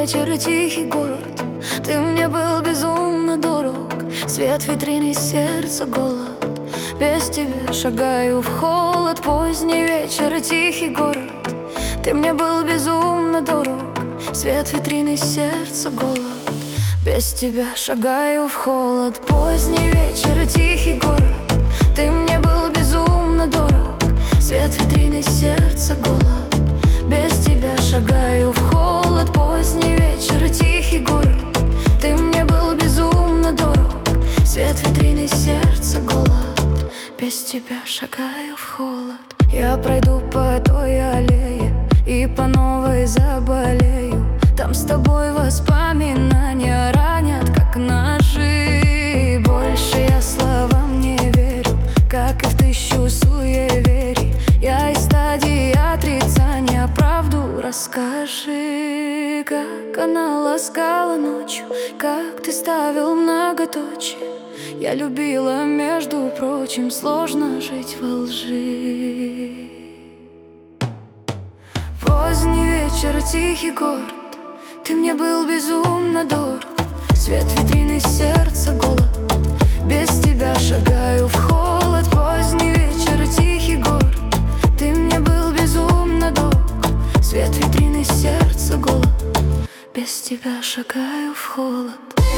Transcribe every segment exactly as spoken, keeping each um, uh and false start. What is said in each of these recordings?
вечер и тихий город. Ты мне был безумно дорог. Свет витрины, сердце, голод. Без тебя шагаю в холод. Поздний вечер и тихий город. Ты мне был безумно дорог. Свет витрины, сердце, голод. Без тебя шагаю в холод. Поздний вечер и тихий город. Ты мне был безумно дорог. Свет витрины, сердце, голод. Без тебя шагаю в холод. Поздний вечер и тихий город. Ты мне был безумно дорог. Свет витрины, сердце, голод. Без тебя шагаю в холод. Я пройду по той аллее и по новой заболею. Там с тобой воспоминания ранят, как ножи. Больше я словам не верю, как и в тысячу суеверий. Я из стадии отрицания. Правду расскажи, как она ласкала ночью, как ты ставил многоточие. Я любила, между прочим, сложно жить во лжи. Поздний вечер, тихий город. Ты мне был безумно дорог. Свет витрины, сердце, голод. Без тебя шагаю в холод. Поздний вечер и тихий город. Ты мне был безумно дорог. Свет витрины, сердце, голод. Без тебя шагаю в холод.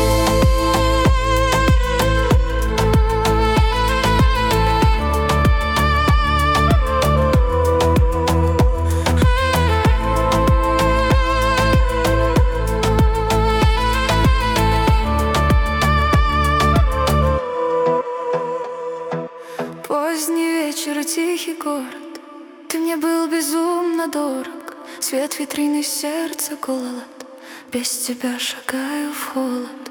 Поздний вечер и тихий город. Ты мне был безумно дорог. Свет витрины, сердце, голод. Без тебя шагаю в холод.